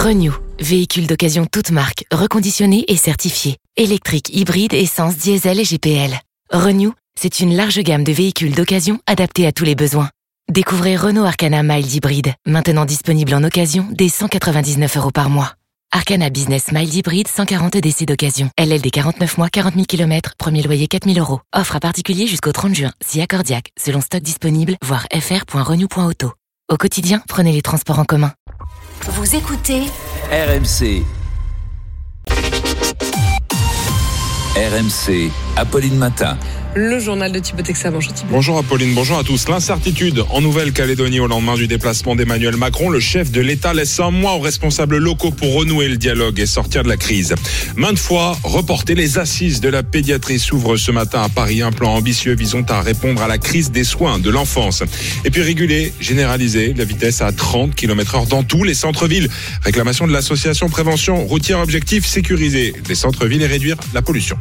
Renew, véhicule d'occasion toute marque, reconditionné et certifié. Électrique, hybride, essence, diesel et GPL. Renew, c'est une large gamme de véhicules d'occasion adaptés à tous les besoins. Découvrez Renault Arcana Mild Hybride, maintenant disponible en occasion dès 199 € par mois. Arcana Business Mild Hybride 140 DC d'occasion. LLD 49 mois, 40 000 km, premier loyer 4 000 €. Offre à particulier jusqu'au 30 juin, si accordiaque, selon stock disponible, voir fr.renew.auto. Au quotidien, prenez les transports en commun. Vous écoutez RMC. RMC, Apolline Matin. Le journal de Thibaut Texas. Bonjour Thibaut. Bonjour Apolline, bonjour à tous. L'incertitude en Nouvelle-Calédonie au lendemain du déplacement d'Emmanuel Macron. Le chef de l'État laisse un mois aux responsables locaux pour renouer le dialogue et sortir de la crise. Maintes fois reporté, les assises de la pédiatrie s'ouvrent ce matin à Paris. Un plan ambitieux visant à répondre à la crise des soins de l'enfance. Et puis réguler, généraliser la vitesse à 30 km/h dans tous les centres-villes. Réclamation de l'association Prévention Routière, objectif sécuriser les centres-villes et réduire la pollution.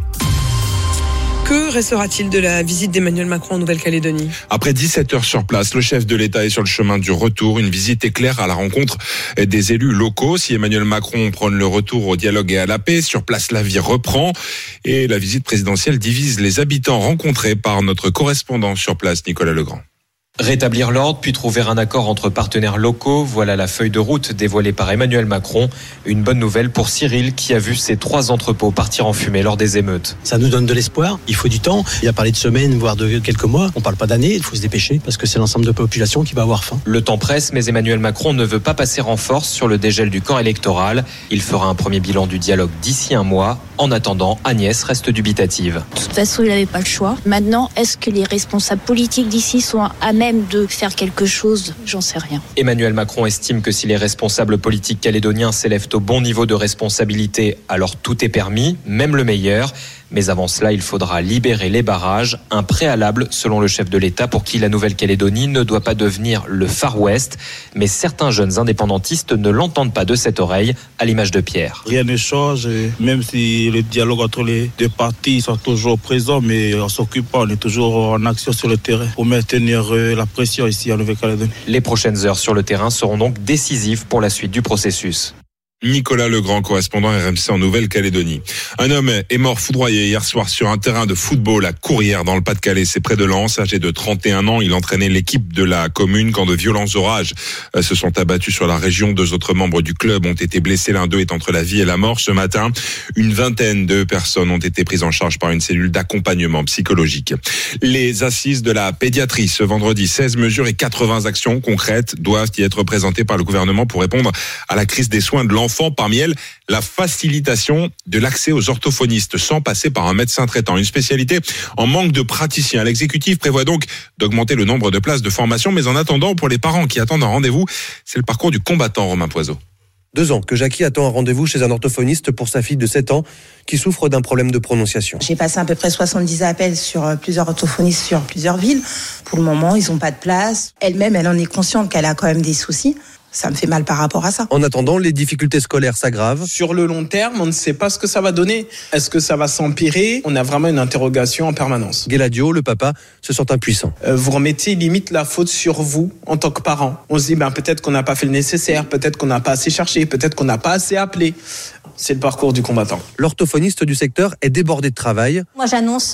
Que restera-t-il de la visite d'Emmanuel Macron en Nouvelle-Calédonie ? Après 17 heures sur place, le chef de l'État est sur le chemin du retour. Une visite éclair à la rencontre des élus locaux. Si Emmanuel Macron prône le retour au dialogue et à la paix, sur place la vie reprend. Et la visite présidentielle divise les habitants rencontrés par notre correspondant sur place, Nicolas Legrand. Rétablir l'ordre, puis trouver un accord entre partenaires locaux, voilà la feuille de route dévoilée par Emmanuel Macron. Une bonne nouvelle pour Cyril qui a vu ses 3 entrepôts partir en fumée lors des émeutes. Ça nous donne de l'espoir, il faut du temps. Il a parlé de semaines, voire de quelques mois. On parle pas d'années, il faut se dépêcher parce que c'est l'ensemble de la population qui va avoir faim. Le temps presse, mais Emmanuel Macron ne veut pas passer en force sur le dégel du corps électoral. Il fera un premier bilan du dialogue d'ici un mois. En attendant, Agnès reste dubitative. De toute façon, il n'avait pas le choix. Maintenant, est-ce que les responsables politiques d'ici sont à même de faire quelque chose ? J'en sais rien. Emmanuel Macron estime que si les responsables politiques calédoniens s'élèvent au bon niveau de responsabilité, alors tout est permis, même le meilleur. Mais avant cela, il faudra libérer les barrages, un préalable selon le chef de l'État pour qui la Nouvelle-Calédonie ne doit pas devenir le Far West. Mais certains jeunes indépendantistes ne l'entendent pas de cette oreille, à l'image de Pierre. Rien ne change, même si le dialogue entre les deux parties sont toujours présents, mais on s'occupe pas, on est toujours en action sur le terrain pour maintenir la pression ici en Nouvelle-Calédonie. Les prochaines heures sur le terrain seront donc décisives pour la suite du processus. Nicolas Legrand, correspondant RMC en Nouvelle-Calédonie. Un homme est mort foudroyé hier soir sur un terrain de football à Courrières dans le Pas-de-Calais. C'est près de Lens. Âgé de 31 ans, il entraînait l'équipe de la commune quand de violents orages se sont abattus sur la région. 2 autres membres du club ont été blessés. L'un d'eux est entre la vie et la mort. Ce matin, une vingtaine de personnes ont été prises en charge par une cellule d'accompagnement psychologique. Les assises de la pédiatrie ce vendredi. 16 mesures et 80 actions concrètes doivent y être présentées par le gouvernement pour répondre à la crise des soins de l'enfant. Parmi elles, la facilitation de l'accès aux orthophonistes sans passer par un médecin traitant. Une spécialité en manque de praticiens. L'exécutif prévoit donc d'augmenter le nombre de places de formation. Mais en attendant, pour les parents qui attendent un rendez-vous, c'est le parcours du combattant, Romain Poiseau. 2 ans que Jackie attend un rendez-vous chez un orthophoniste pour sa fille de 7 ans qui souffre d'un problème de prononciation. J'ai passé à peu près 70 appels sur plusieurs orthophonistes sur plusieurs villes. Pour le moment, ils n'ont pas de place. Elle-même, elle en est consciente qu'elle a quand même des soucis. Ça me fait mal par rapport à ça. En attendant, les difficultés scolaires s'aggravent. Sur le long terme, on ne sait pas ce que ça va donner. Est-ce que ça va s'empirer ? On a vraiment une interrogation en permanence. Geladio, le papa, se sent impuissant. Vous remettez limite la faute sur vous en tant que parent. On se dit peut-être qu'on n'a pas fait le nécessaire, peut-être qu'on n'a pas assez cherché, peut-être qu'on n'a pas assez appelé. C'est le parcours du combattant. L'orthophoniste du secteur est débordé de travail. Moi, j'annonce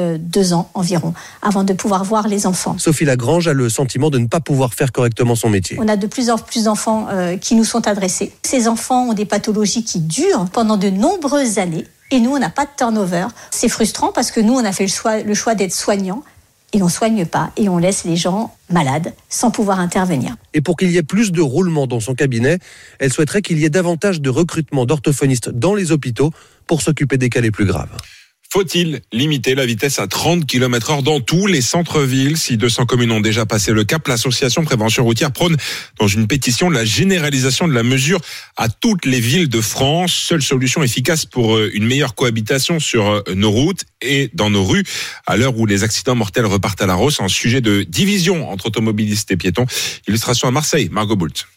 2 ans environ avant de pouvoir voir les enfants. Sophie Lagrange a le sentiment de ne pas pouvoir faire correctement son métier. On a de plus en plus d'enfants qui nous sont adressés. Ces enfants ont des pathologies qui durent pendant de nombreuses années et nous, on n'a pas de turnover. C'est frustrant parce que nous, on a fait le choix d'être soignants et on ne soigne pas et on laisse les gens malades sans pouvoir intervenir. Et pour qu'il y ait plus de roulement dans son cabinet, elle souhaiterait qu'il y ait davantage de recrutement d'orthophonistes dans les hôpitaux pour s'occuper des cas les plus graves. Faut-il limiter la vitesse à 30 km/h dans tous les centres-villes ? Si 200 communes ont déjà passé le cap, l'association Prévention Routière prône dans une pétition la généralisation de la mesure à toutes les villes de France. Seule solution efficace pour une meilleure cohabitation sur nos routes et dans nos rues. À l'heure où les accidents mortels repartent à la hausse, un sujet de division entre automobilistes et piétons. Illustration à Marseille, Margot Boult.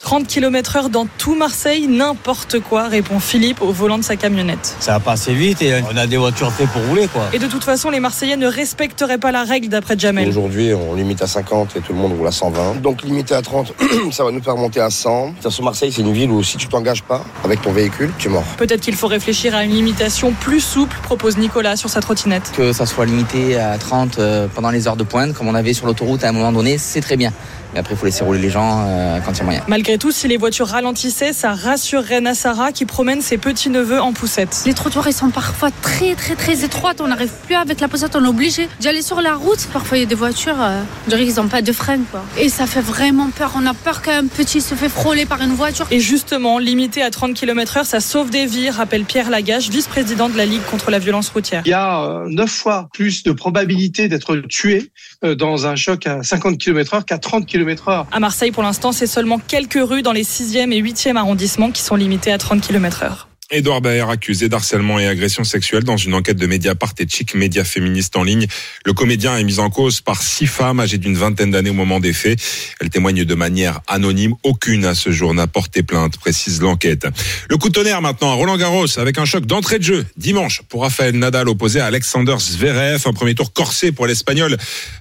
30 km/h dans tout Marseille, n'importe quoi, répond Philippe au volant de sa camionnette. Ça va pas assez vite et on a des voitures faites pour rouler, quoi. Et de toute façon, les Marseillais ne respecteraient pas la règle d'après Jamel. Aujourd'hui, on limite à 50 et tout le monde roule à 120. Donc limiter à 30, ça va nous faire monter à 100. De toute façon, Marseille, c'est une ville où si tu t'engages pas avec ton véhicule, tu es mort. Peut-être qu'il faut réfléchir à une limitation plus souple, propose Nicolas sur sa trottinette. Que ça soit limité à 30 pendant les heures de pointe, comme on avait sur l'autoroute à un moment donné, c'est très bien. Mais après, il faut laisser rouler les gens quand il y a moyen. Malgré tout, si les voitures ralentissaient, ça rassurerait Nassara qui promène ses petits-neveux en poussette. Les trottoirs, ils sont parfois très étroits. On n'arrive plus avec la poussette, on est obligé d'y aller sur la route. Parfois, il y a des voitures, ils n'ont pas de frein, quoi. Et ça fait vraiment peur. On a peur qu'un petit se fait frôler par une voiture. Et justement, limité à 30 km/h, ça sauve des vies, rappelle Pierre Lagache, vice-président de la Ligue contre la violence routière. Il y a 9 fois plus de probabilité d'être tué dans un choc à 50 km/h qu'à 30 km/h. À Marseille, pour l'instant, c'est seulement quelques rues dans les 6e et 8e arrondissements qui sont limitées à 30 km/h. Édouard Baer accusé d'harcèlement et agression sexuelle dans une enquête de Mediapart et Chic, média féministe en ligne. Le comédien est mis en cause par 6 femmes âgées d'une vingtaine d'années au moment des faits. Elles témoignent de manière anonyme. Aucune à ce jour n'a porté plainte, précise l'enquête. Le coup de tonnerre maintenant à Roland-Garros avec un choc d'entrée de jeu dimanche pour Rafael Nadal opposé à Alexander Zverev. Un premier tour corsé pour l'Espagnol.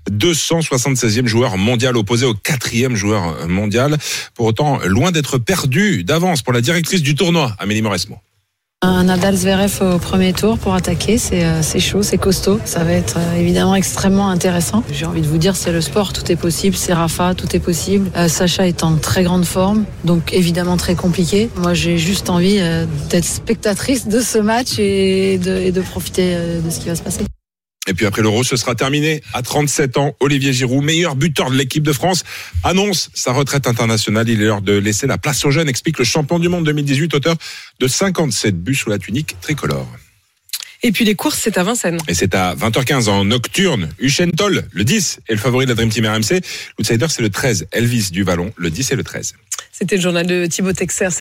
276e joueur mondial opposé au 4e joueur mondial. Pour autant, loin d'être perdu d'avance pour la directrice du tournoi, Amélie Mauresmo. Un Nadal-Zverev au premier tour pour attaquer, c'est chaud, c'est costaud. Ça va être évidemment extrêmement intéressant. J'ai envie de vous dire, c'est le sport, tout est possible. C'est Rafa, tout est possible. Sacha est en très grande forme, donc évidemment très compliqué. Moi, j'ai juste envie d'être spectatrice de ce match et de profiter de ce qui va se passer. Et puis après l'Euro, ce sera terminé. À 37 ans, Olivier Giroud, meilleur buteur de l'équipe de France, annonce sa retraite internationale. Il est l'heure de laisser la place aux jeunes, explique le champion du monde 2018, auteur de 57 buts sous la tunique tricolore. Et puis les courses, c'est à Vincennes. Et c'est à 20h15 en nocturne. Usain Toll, le 10, est le favori de la Dream Team RMC. L'outsider, c'est le 13. Elvis du Vallon, le 10 et le 13. C'était le journal de Thibaut Texer.